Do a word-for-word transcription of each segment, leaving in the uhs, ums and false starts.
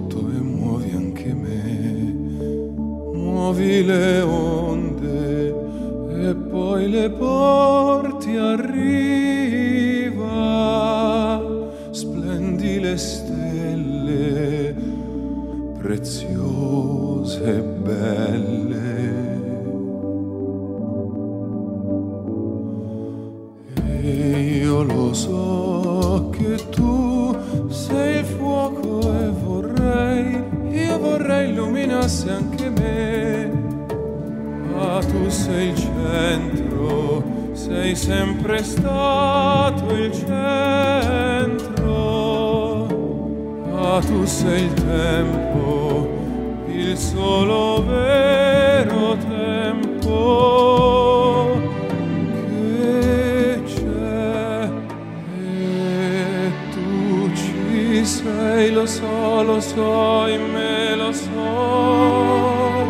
tutto e muovi anche me, muovi le onde e poi le porti a riva, splendi le stelle preziose e belle. E io lo so che tu sei il fuoco e vorrei, io vorrei illuminasse anche me. Ma tu sei il centro, sei sempre stato il centro. Ma tu sei il tempo, il solo vero tempo che c'è. E tu ci sei, lo so, lo so, in me lo so.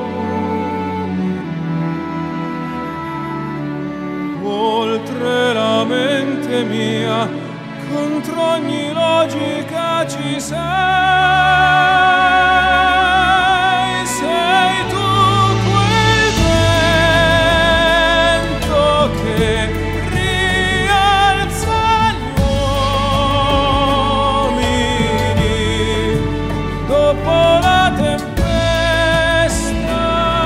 Oltre la mente mia, contro ogni logica ci sei. Sei tu quel vento che rialza gli uomini dopo la tempesta.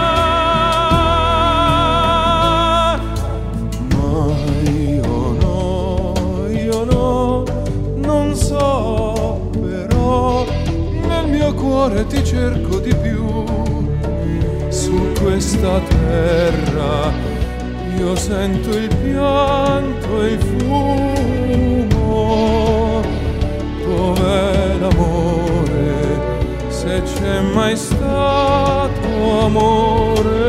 Ma io no, io no, non so, però nel mio cuore ti cerco di più. Su questa terra io sento il pianto e il fumo. Dov'è l'amore, se c'è mai stato amore?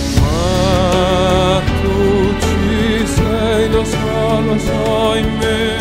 Ma tu ci sei, lo so, lo so, in me